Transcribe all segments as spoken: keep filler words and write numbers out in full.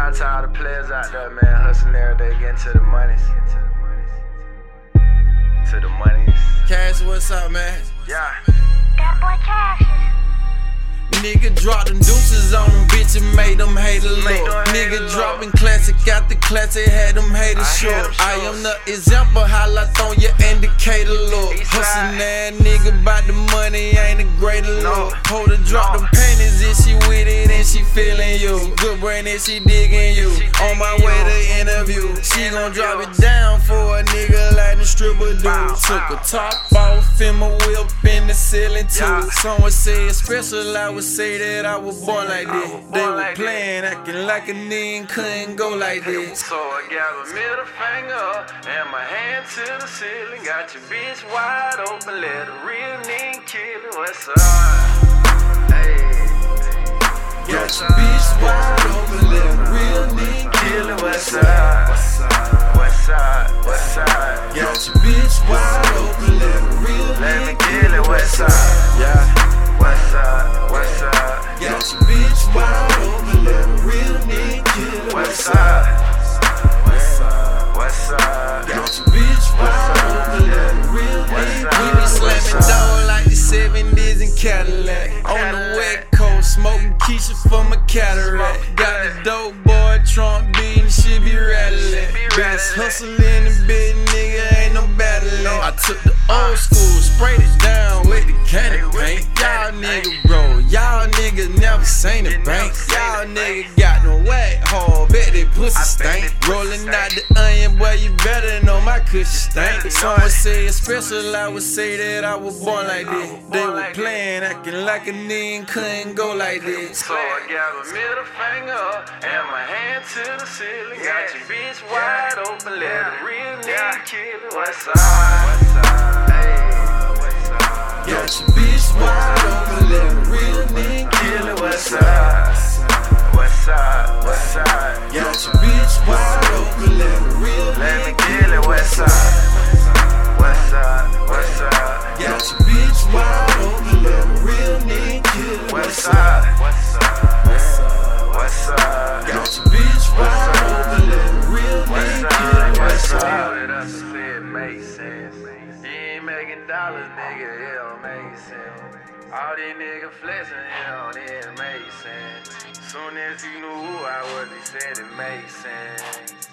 out to all the players out there, man, hustling every day, getting to the monies. To the monies. Cash, what's up, man? Yeah. That boy Cassius. Nigga dropped them deuces on them bitches, made them haters look. Nigga dropping classic out the classic, had them haters short. I am the example, highlights on your indicator look. Hustling that nigga bout the money, ain't a greater look. Hold her, drop them panties, if she with it and she feeling you. Good brain if she digging you. On my way to interview, she gon' drop it down for a nigga like the stripper do. Took a top off in my whip in the ceiling too. Someone say it's special, I would say that I was born like this. They were playing, acting like a nigga couldn't go like this. So I got a middle finger and my hand to the ceiling. Got your bitch wide open, let a real nigga kill it. What's up? Hey. Got your bitch wide open, let a real nigga Kill it. What's up? What's up? What's up? What's up? Got your bitch wide open, let a real nigga Let me kill it. What's up? Yeah. What's up? What's up? Got your bitch wide open, let a real nigga kill it. What's up? What's up? What's up? Got your bitch wide open, let a real nigga. We be slamming down like the seventies in Cadillac. On the west coast, smoking Keisha from a cataract. Got the dope boy Trump beating, she be rattling. Best hustle in the big nigga, ain't no battling. I took the old school, sprayed it down with the candy paint. Y'all niggas bro, y'all niggas never seen a bank. Y'all niggas got no whack hole, bet they pussy stink. Rolling out the onion, boy, you better know my cushion stink. Someone say it's special, I would say that I was born like this. They were playing, acting like a nigga couldn't go like this. So I got a middle finger and my hand to the ceiling. Got your bitch wide open, let a real nigga kill it. What's up? What's up? Hey. What's up? Got your bitch wide open, let a real nigga Kill it. What's up? What's up? What's up? Got your bitch wide open, let a real Let me nigga kill it. What's up? What's up? What's up? Got your bitch wide open, let a real nigga kill it. What's up? What's up? What's up? What's up? Got your bitch wide open, let a real nigga kill it. What's up? It doesn't say it makes sense. You ain't making dollars, nigga, it don't make sense. All these niggas flexing, it don't even make sense. Soon as he knew who I was, he said it made sense.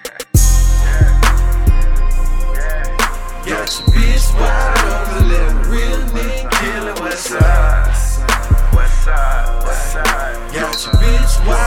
Yeah. Yeah. Got your bitch wide open, let a real nigga Kill it. What's up? What's up? What's up? Got your bitch wide